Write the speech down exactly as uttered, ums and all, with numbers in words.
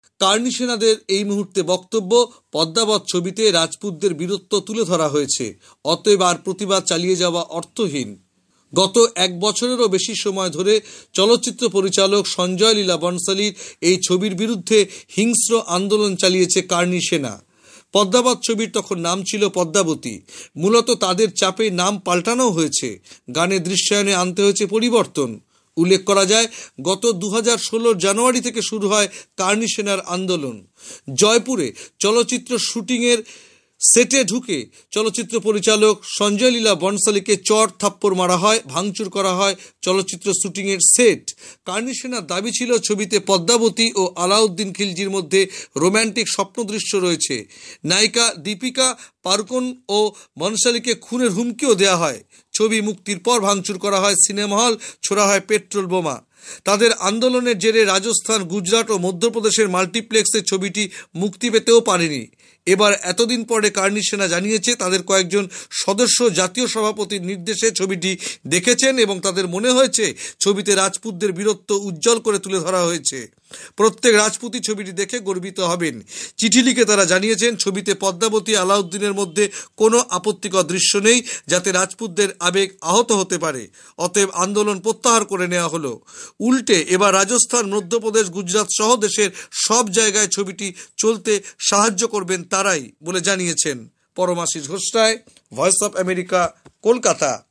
Carney সেনাদের এই মুহূর্তে বক্তব্য, পদ্মাবত ছবিতে রাজপুতদের বীরত্ব তুলে ধরা হয়েছে, অতএব আর প্রতিবাদ চালিয়ে যাওয়া অর্থহীন। গত এক বছরেরও বেশি সময় ধরে চলচ্চিত্র পরিচালক সঞ্জয় লীলা বনসালীর এই ছবির বিরুদ্ধে হিংস্র আন্দোলন চালিয়েছে কার্নি সেনা। পদ্মাবত ছবির তখন নাম ছিল পদ্মাবতী। মূলত তাদের চাপে নাম পাল্টানো হয়েছে, গানের দৃশ্যায়নে আনতে হয়েছে পরিবর্তন। উল্লেখ করা যায়, গত দু হাজার ষোলোর জানুয়ারি থেকে শুরু হয় কার্নি সেনার আন্দোলন। জয়পুরে চলচ্চিত্র শুটিংয়ের সেটে ঢুকে চলচ্চিত্র পরিচালক সঞ্জয় লীলা বনসালীকে চড় থাপ্পড় মারা হয়, ভাঙচুর করা হয় চলচ্চিত্র শুটিংয়ের সেট। কার্নি সেনার দাবি ছিল ছবিতে পদ্মাবতী ও আলাউদ্দিন খিলজির মধ্যে রোম্যান্টিক স্বপ্নদৃশ্য রয়েছে। নায়িকা দীপিকা পাড়ুকোন ও বনসালীকে খুনের হুমকিও দেওয়া হয়। ছবি মুক্তির পর ভাঙচুর করা হয় সিনেমা হল, ছোড়া হয় পেট্রোল বোমা। তাদের আন্দোলনের জেরে রাজস্থান, গুজরাট ও মধ্যপ্রদেশের মাল্টিপ্লেক্সে ছবিটি মুক্তি পেতেও পারেনি। এবার এতদিন পরে কার্নি সেনা জানিয়েছে, তাদের কয়েকজন সদস্য জাতীয় সভাপতির নির্দেশে ছবিটি দেখেছেন এবং তাদের মনে হয়েছে ছবিতে রাজপুতদের বীরত্ব উজ্জ্বল করে তুলে ধরা হয়েছে। প্রত্যেক রাজপুতই ছবিটি দেখে গর্বিত হবেন। চিঠি লিখে তারা জানিয়েছেন, ছবিতে পদ্মাবতী আলাউদ্দিনের মধ্যে কোনো আপত্তিকর দৃশ্য নেই যাতে রাজপুতদের আবেগ আহত হতে পারে। অতএব আন্দোলন প্রত্যাহার করে নেওয়া হলো। উল্টে এবার রাজস্থান, মধ্যপ্রদেশ, গুজরাট সহ দেশের সব জায়গায় ছবিটি চলতে সাহায্য করবেন তারাই বলে জানিয়েছেন। Paramashis Ghosh Roy, Voice of America, Kolkata.